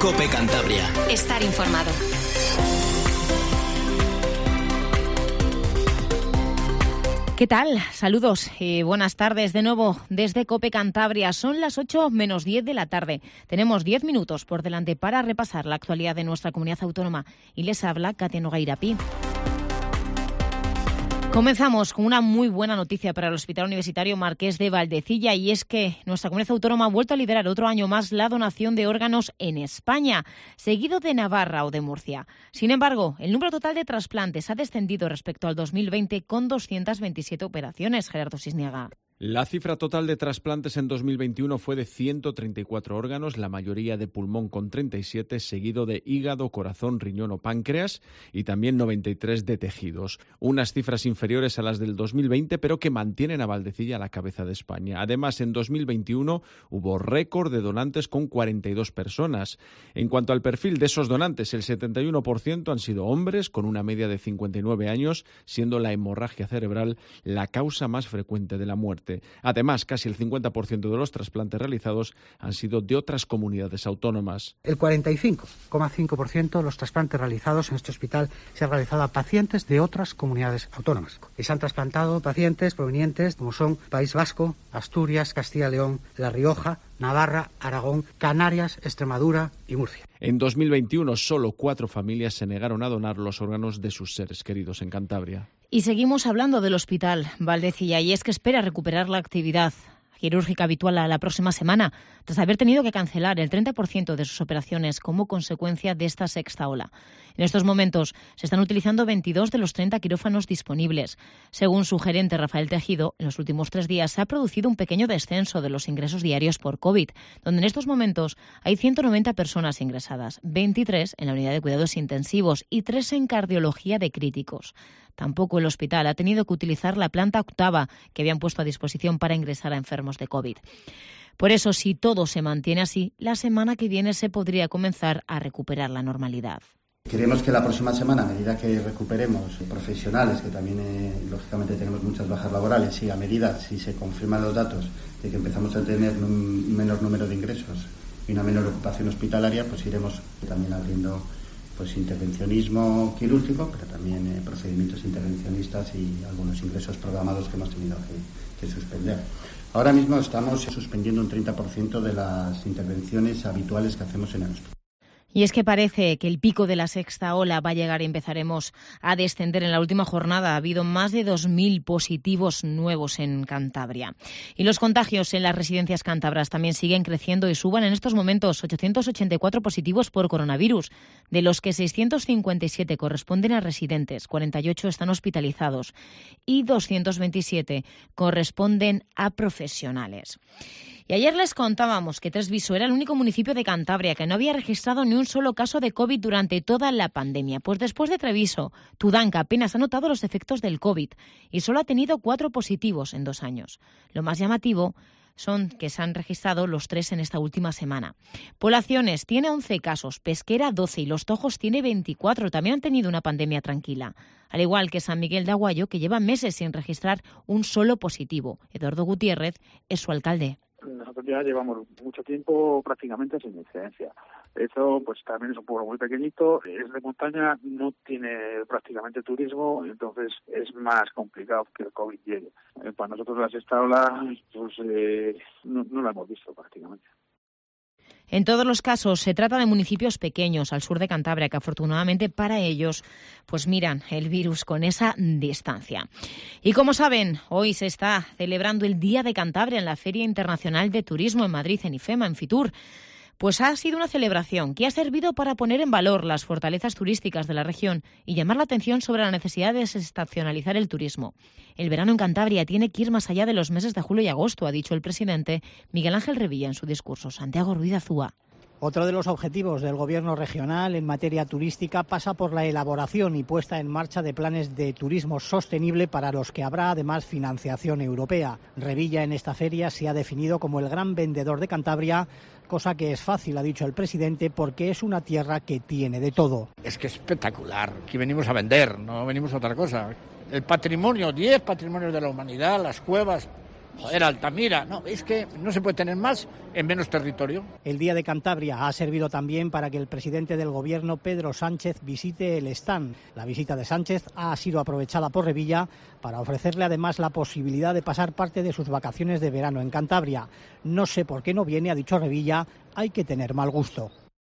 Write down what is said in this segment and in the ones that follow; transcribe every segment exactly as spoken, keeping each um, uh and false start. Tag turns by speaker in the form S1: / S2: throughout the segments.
S1: COPE Cantabria.
S2: Estar informado. ¿Qué tal? Saludos y buenas tardes de nuevo desde COPE Cantabria. Son las ocho menos diez de la tarde. Tenemos diez minutos por delante para repasar la actualidad de nuestra comunidad autónoma. Y les habla Katia Nogueira-Pi. Comenzamos con una muy buena noticia para el Hospital Universitario Marqués de Valdecilla, y es que nuestra comunidad autónoma ha vuelto a liderar otro año más la donación de órganos en España, seguido de Navarra o de Murcia. Sin embargo, el número total de trasplantes ha descendido respecto al dos mil veinte con doscientas veintisiete operaciones. Gerardo Cisniaga.
S3: La cifra total de trasplantes en dos mil veintiuno fue de ciento treinta y cuatro órganos, la mayoría de pulmón con treinta y siete, seguido de hígado, corazón, riñón o páncreas, y también noventa y tres de tejidos. Unas cifras inferiores a las del dos mil veinte, pero que mantienen a Valdecilla a la cabeza de España. Además, en dos mil veintiuno hubo récord de donantes con cuarenta y dos personas. En cuanto al perfil de esos donantes, el setenta y uno por ciento han sido hombres, con una media de cincuenta y nueve años, siendo la hemorragia cerebral la causa más frecuente de la muerte. Además, casi el cincuenta por ciento de los trasplantes realizados han sido de otras comunidades autónomas.
S4: El cuarenta y cinco coma cinco por ciento de los trasplantes realizados en este hospital se han realizado a pacientes de otras comunidades autónomas. Y se han trasplantado pacientes provenientes como son País Vasco, Asturias, Castilla y León, La Rioja, Navarra, Aragón, Canarias, Extremadura y Murcia.
S3: En dos mil veintiuno, solo cuatro familias se negaron a donar los órganos de sus seres queridos en Cantabria.
S2: Y seguimos hablando del Hospital Valdecilla, y es que espera recuperar la actividad quirúrgica habitual a la próxima semana, tras haber tenido que cancelar el treinta por ciento de sus operaciones como consecuencia de esta sexta ola. En estos momentos se están utilizando veintidós de los treinta quirófanos disponibles. Según su gerente Rafael Tejido, en los últimos tres días se ha producido un pequeño descenso de los ingresos diarios por COVID, donde en estos momentos hay ciento noventa personas ingresadas, veintitrés en la unidad de cuidados intensivos y tres en cardiología de críticos. Tampoco el hospital ha tenido que utilizar la planta octava que habían puesto a disposición para ingresar a enfermos de COVID. Por eso, si todo se mantiene así, la semana que viene se podría comenzar a recuperar la normalidad.
S5: Queremos que la próxima semana, a medida que recuperemos profesionales, que también eh, lógicamente tenemos muchas bajas laborales, y a medida, si se confirman los datos, de que empezamos a tener un menor número de ingresos y una menor ocupación hospitalaria, pues iremos también abriendo pues intervencionismo quirúrgico, pero también eh, procedimientos intervencionistas y algunos ingresos programados que hemos tenido que, que suspender. Ahora mismo estamos suspendiendo un treinta por ciento de las intervenciones habituales que hacemos en el hospital.
S2: Y es que parece que el pico de la sexta ola va a llegar y empezaremos a descender. En la última jornada ha habido más de dos mil positivos nuevos en Cantabria. Y los contagios en las residencias cántabras también siguen creciendo y suban en estos momentos ochocientos ochenta y cuatro positivos por coronavirus, de los que seiscientos cincuenta y siete corresponden a residentes, cuarenta y ocho están hospitalizados y doscientos veintisiete corresponden a profesionales. Y ayer les contábamos que Tresviso era el único municipio de Cantabria que no había registrado ni un solo caso de COVID durante toda la pandemia. Pues después de Treviso, Tudanca apenas ha notado los efectos del COVID y solo ha tenido cuatro positivos en dos años. Lo más llamativo son que se han registrado los tres en esta última semana. Poblaciones tiene once casos, Pesquera doce y Los Tojos tiene veinticuatro. También han tenido una pandemia tranquila. Al igual que San Miguel de Aguayo, que lleva meses sin registrar un solo positivo. Eduardo Gutiérrez es su alcalde.
S6: Nosotros ya llevamos mucho tiempo prácticamente sin incidencia. Eso pues también es un pueblo muy pequeñito, es de montaña, no tiene prácticamente turismo, entonces es más complicado que el COVID llegue. Eh, para nosotros la sexta ola pues, eh, no, no la hemos visto prácticamente.
S2: En todos los casos se trata de municipios pequeños al sur de Cantabria que afortunadamente para ellos pues miran el virus con esa distancia. Y como saben, hoy se está celebrando el Día de Cantabria en la Feria Internacional de Turismo en Madrid, en IFEMA, en Fitur. Pues ha sido una celebración que ha servido para poner en valor las fortalezas turísticas de la región y llamar la atención sobre la necesidad de desestacionalizar el turismo. El verano en Cantabria tiene que ir más allá de los meses de julio y agosto, ha dicho el presidente Miguel Ángel Revilla en su discurso. Santiago Ruiz Azúa.
S7: Otro de los objetivos del Gobierno regional en materia turística pasa por la elaboración y puesta en marcha de planes de turismo sostenible para los que habrá además financiación europea. Revilla en esta feria se ha definido como el gran vendedor de Cantabria, cosa que es fácil, ha dicho el presidente, porque es una tierra que tiene de todo.
S8: Es que es espectacular, aquí venimos a vender, no venimos a otra cosa. El patrimonio, diez patrimonios de la humanidad, las cuevas, Joder, Altamira, no, es que no se puede tener más en menos territorio.
S7: El Día de Cantabria ha servido también para que el presidente del Gobierno, Pedro Sánchez, visite el stand. La visita de Sánchez ha sido aprovechada por Revilla para ofrecerle además la posibilidad de pasar parte de sus vacaciones de verano en Cantabria. No sé por qué no viene, ha dicho Revilla, hay que tener mal gusto.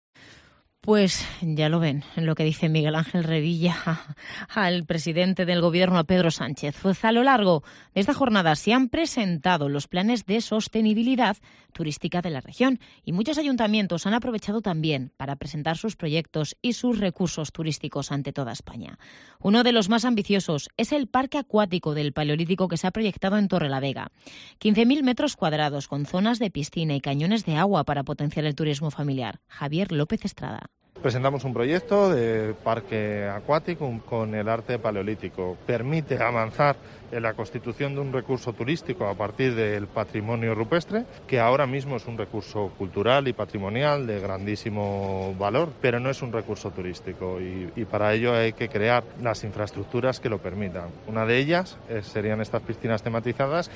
S2: Pues ya lo ven, en lo que dice Miguel Ángel Revilla al presidente del Gobierno, a Pedro Sánchez. Pues a lo largo de esta jornada se han presentado los planes de sostenibilidad turística de la región y muchos ayuntamientos han aprovechado también para presentar sus proyectos y sus recursos turísticos ante toda España. Uno de los más ambiciosos es el Parque Acuático del Paleolítico que se ha proyectado en Torrelavega. quince mil metros cuadrados con zonas de piscina y cañones de agua para potenciar el turismo familiar. Javier López Estrada.
S1: Presentamos un proyecto de parque acuático con el arte paleolítico. Permite avanzar en la constitución de un recurso turístico a partir del patrimonio rupestre, que ahora mismo es un recurso cultural y patrimonial de grandísimo valor, pero no es un recurso turístico y, y para ello hay que crear las infraestructuras que lo permitan. Una de ellas es, serían estas piscinas tematizadas.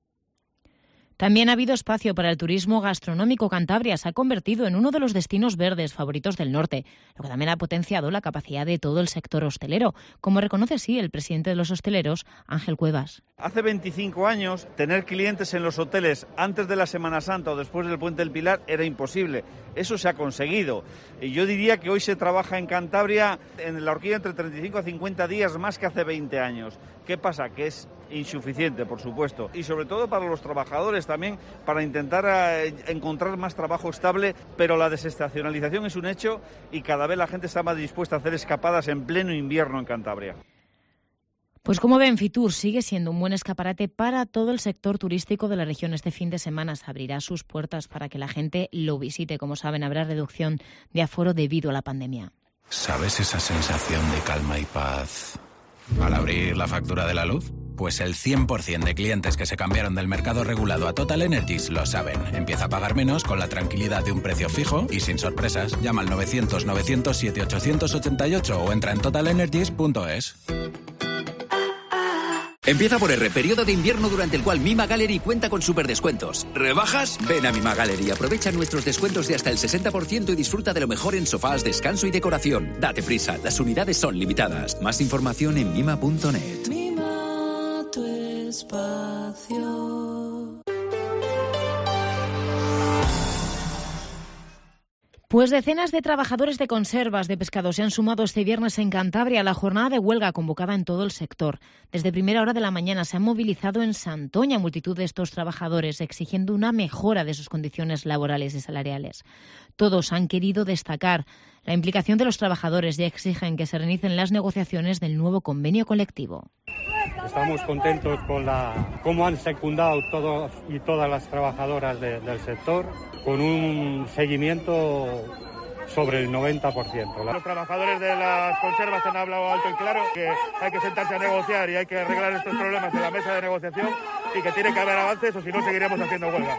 S2: También ha habido espacio para el turismo gastronómico. Cantabria se ha convertido en uno de los destinos verdes favoritos del norte, lo que también ha potenciado la capacidad de todo el sector hostelero, como reconoce sí el presidente de los hosteleros, Ángel Cuevas.
S9: Hace veinticinco años, tener clientes en los hoteles antes de la Semana Santa o después del Puente del Pilar era imposible. Eso se ha conseguido. Y yo diría que hoy se trabaja en Cantabria en la horquilla entre treinta y cinco a cincuenta días más que hace veinte años. ¿Qué pasa? Que es insuficiente, por supuesto. Y sobre todo para los trabajadores también, para intentar eh, encontrar más trabajo estable, pero la desestacionalización es un hecho y cada vez la gente está más dispuesta a hacer escapadas en pleno invierno en Cantabria.
S2: Pues como ven, Fitur sigue siendo un buen escaparate para todo el sector turístico de la región. Este fin de semana se abrirá sus puertas para que la gente lo visite. Como saben, habrá reducción de aforo debido a la pandemia.
S10: ¿Sabes esa sensación de calma y paz al abrir la factura de la luz? Pues el cien por ciento de clientes que se cambiaron del mercado regulado a Total Energies lo saben. Empieza a pagar menos con la tranquilidad de un precio fijo y sin sorpresas. Llama al novecientos novecientos siete ochocientos ochenta y ocho o entra en total energies punto es.
S11: Empieza por R, periodo de invierno durante el cual Mima Gallery cuenta con super descuentos. ¿Rebajas? Ven a Mima Gallery, aprovecha nuestros descuentos de hasta el sesenta por ciento y disfruta de lo mejor en sofás, descanso y decoración. Date prisa, las unidades son limitadas. Más información en mima punto net.
S12: Mima tu espacio.
S2: Pues decenas de trabajadores de conservas de pescado se han sumado este viernes en Cantabria a la jornada de huelga convocada en todo el sector. Desde primera hora de la mañana se han movilizado en Santoña multitud de estos trabajadores exigiendo una mejora de sus condiciones laborales y salariales. Todos han querido destacar la implicación de los trabajadores y exigen que se reinicien las negociaciones del nuevo convenio colectivo.
S13: Estamos contentos con la cómo han secundado todos y todas las trabajadoras de, del sector, con un seguimiento sobre el noventa por ciento.
S1: Los trabajadores de las conservas han hablado alto y claro que hay que sentarse a negociar y hay que arreglar estos problemas en la mesa de negociación y que tiene que haber avances o si no seguiremos haciendo huelga.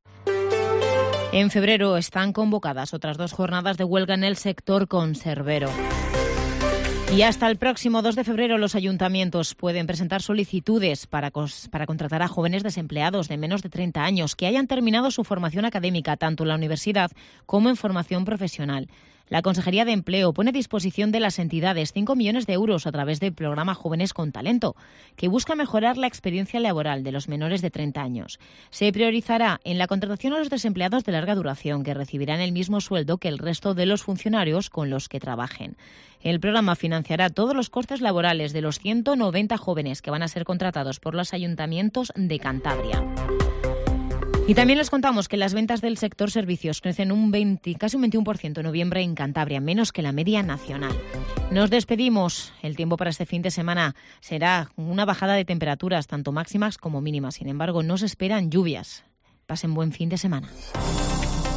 S2: En febrero están convocadas otras dos jornadas de huelga en el sector conservero. Y hasta el próximo dos de febrero los ayuntamientos pueden presentar solicitudes para, para contratar a jóvenes desempleados de menos de treinta años que hayan terminado su formación académica tanto en la universidad como en formación profesional. La Consejería de Empleo pone a disposición de las entidades cinco millones de euros a través del programa Jóvenes con Talento, que busca mejorar la experiencia laboral de los menores de treinta años. Se priorizará en la contratación a los desempleados de larga duración, que recibirán el mismo sueldo que el resto de los funcionarios con los que trabajen. El programa financiará todos los costes laborales de los ciento noventa jóvenes que van a ser contratados por los ayuntamientos de Cantabria. Y también les contamos que las ventas del sector servicios crecen un veinte, casi un veintiuno por ciento en noviembre en Cantabria, menos que la media nacional. Nos despedimos. El tiempo para este fin de semana será una bajada de temperaturas, tanto máximas como mínimas. Sin embargo, no se esperan lluvias. Pasen buen fin de semana.